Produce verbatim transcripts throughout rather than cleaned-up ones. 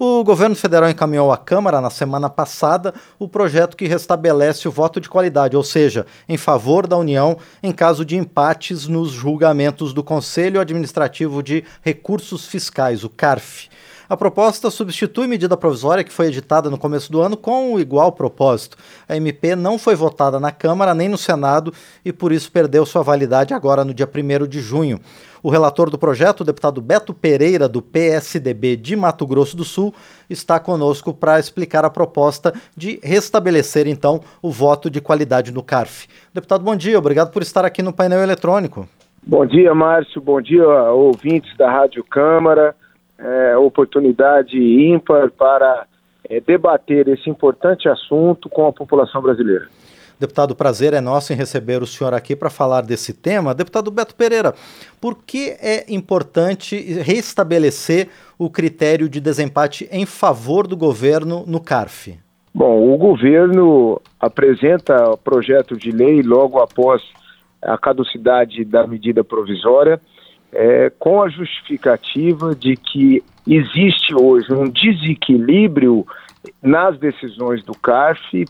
O governo federal encaminhou à Câmara, na semana passada, o projeto que restabelece o voto de qualidade, ou seja, em favor da União, em caso de empates nos julgamentos do Conselho Administrativo de Recursos Fiscais, o CARF. A proposta substitui medida provisória que foi editada no começo do ano com o igual propósito. A M P não foi votada na Câmara nem no Senado e por isso perdeu sua validade agora no dia primeiro de junho. O relator do projeto, o deputado Beto Pereira, do P S D B de Mato Grosso do Sul, está conosco para explicar a proposta de restabelecer, então, o voto de qualidade no CARF. Deputado, bom dia. Obrigado por estar aqui no painel eletrônico. Bom dia, Márcio. Bom dia, ouvintes da Rádio Câmara. É, oportunidade ímpar para é, debater esse importante assunto com a população brasileira. Deputado, o prazer é nosso em receber o senhor aqui para falar desse tema. Deputado Beto Pereira, por que é importante restabelecer o critério de desempate em favor do governo no CARF? Bom, o governo apresenta o projeto de lei logo após a caducidade da medida provisória, É, com a justificativa de que existe hoje um desequilíbrio nas decisões do CARF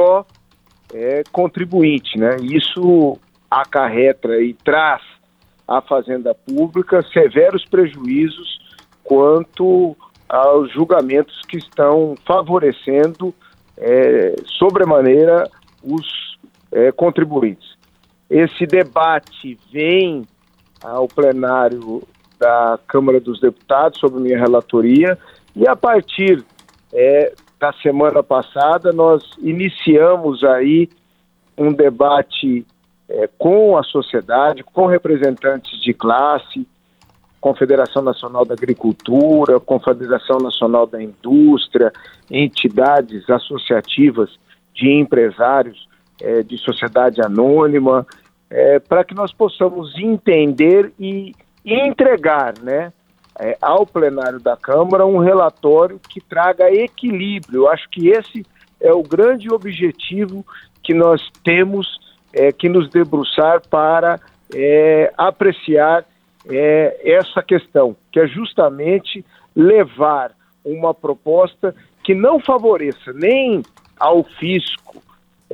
pró-contribuinte, né? Isso acarreta e traz à Fazenda Pública severos prejuízos quanto aos julgamentos que estão favorecendo é, sobremaneira os é, contribuintes. Esse debate vem ao plenário da Câmara dos Deputados sobre minha relatoria e a partir é, da semana passada nós iniciamos aí um debate é, com a sociedade, com representantes de classe, Confederação Nacional da Agricultura, Confederação Nacional da Indústria, entidades associativas de empresários é, de sociedade anônima, É, para que nós possamos entender e entregar, né, é, ao plenário da Câmara um relatório que traga equilíbrio. Eu acho que esse é o grande objetivo que nós temos é, que nos debruçar para é, apreciar é, essa questão, que é justamente levar uma proposta que não favoreça nem ao fisco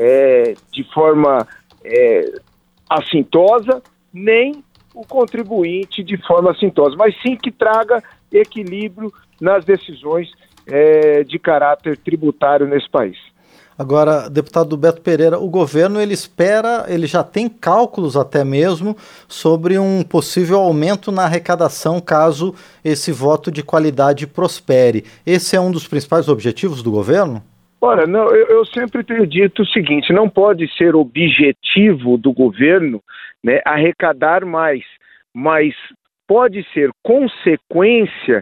é, de forma É, assintosa, nem o contribuinte de forma assintosa, mas sim que traga equilíbrio nas decisões é, de caráter tributário nesse país. Agora, deputado Beto Pereira, o governo ele espera, ele já tem cálculos até mesmo sobre um possível aumento na arrecadação caso esse voto de qualidade prospere. Esse é um dos principais objetivos do governo? Ora, não, eu, eu sempre tenho dito o seguinte, não pode ser objetivo do governo, né, arrecadar mais, mas pode ser consequência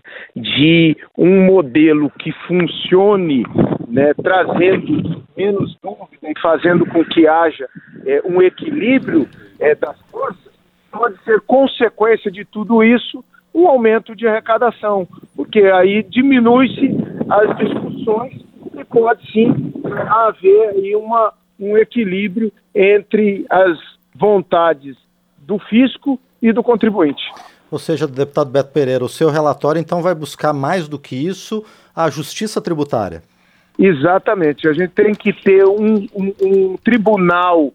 de um modelo que funcione, né, trazendo menos dúvida e fazendo com que haja é, um equilíbrio é, das forças, pode ser consequência de tudo isso um aumento de arrecadação, porque aí diminui-se as discussões e pode sim haver aí uma, um equilíbrio entre as vontades do fisco e do contribuinte. Ou seja, deputado Beto Pereira, o seu relatório então vai buscar mais do que isso a justiça tributária. Exatamente, a gente tem que ter um, um, um tribunal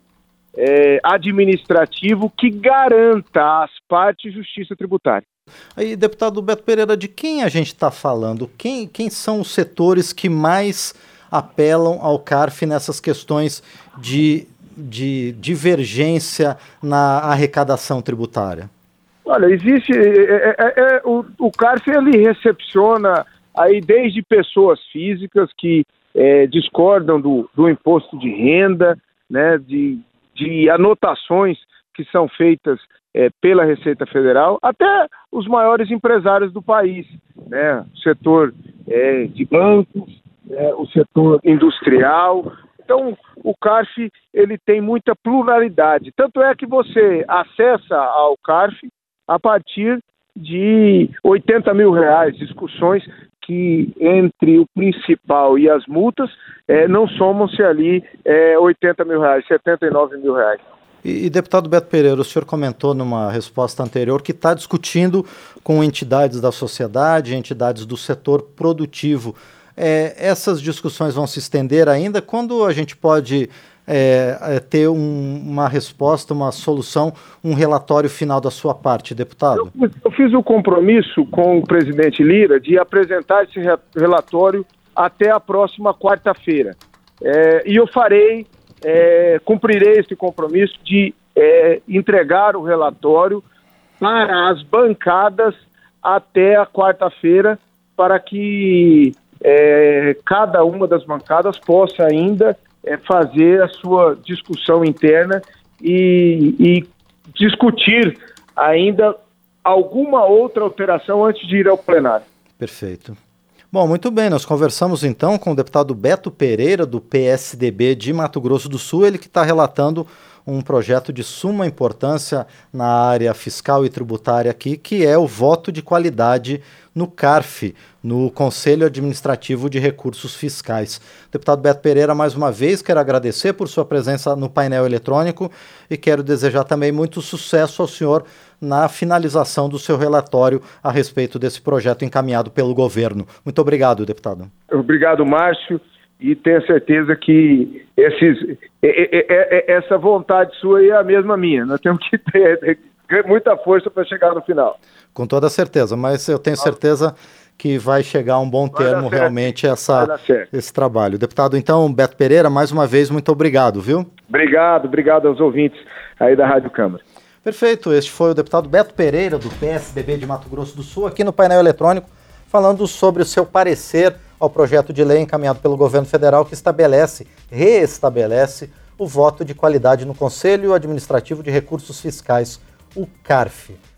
é, administrativo que garanta às partes justiça tributária. Aí, deputado Beto Pereira, de quem a gente está falando? Quem, quem são os setores que mais apelam ao CARF nessas questões de, de divergência na arrecadação tributária? Olha, existe... É, é, é, o, o CARF, ele recepciona aí desde pessoas físicas que é, discordam do, do imposto de renda, né, de, de anotações que são feitas é, pela Receita Federal, até os maiores empresários do país, né? O setor é, de bancos, é, o setor industrial. Então, o CARF ele tem muita pluralidade. Tanto é que você acessa ao CARF a partir de oitenta mil reais, discussões que entre o principal e as multas é, não somam-se ali é, oitenta mil reais, setenta e nove mil reais. E, e deputado Beto Pereira, o senhor comentou numa resposta anterior que está discutindo com entidades da sociedade, entidades do setor produtivo. É, essas discussões vão se estender ainda? Quando a gente pode é, é, ter um, uma resposta, uma solução, um relatório final da sua parte, deputado? Eu, eu fiz o compromisso com o presidente Lira de apresentar esse relatório até a próxima quarta-feira. É, e eu farei, é, cumprirei esse compromisso de é, entregar o relatório para as bancadas até a quarta-feira, para que é, cada uma das bancadas possa ainda é, fazer a sua discussão interna e, e discutir ainda alguma outra alteração antes de ir ao plenário. Perfeito. Bom, muito bem, nós conversamos então com o deputado Beto Pereira, do P S D B de Mato Grosso do Sul, ele que está relatando um projeto de suma importância na área fiscal e tributária aqui, que é o voto de qualidade no CARF, no Conselho Administrativo de Recursos Fiscais. Deputado Beto Pereira, mais uma vez, quero agradecer por sua presença no painel eletrônico e quero desejar também muito sucesso ao senhor na finalização do seu relatório a respeito desse projeto encaminhado pelo governo. Muito obrigado, deputado. Obrigado, Márcio. E tenho certeza que esses, essa vontade sua é a mesma minha. Nós temos que ter muita força para chegar no final. Com toda certeza, mas eu tenho certeza que vai chegar a um bom termo realmente essa, esse trabalho. Deputado, então, Beto Pereira, mais uma vez, muito obrigado, viu? Obrigado, obrigado aos ouvintes aí da Rádio Câmara. Perfeito, este foi o deputado Beto Pereira, do P S D B de Mato Grosso do Sul, aqui no painel eletrônico, falando sobre o seu parecer ao projeto de lei encaminhado pelo governo federal que estabelece, reestabelece o voto de qualidade no Conselho Administrativo de Recursos Fiscais, o CARF.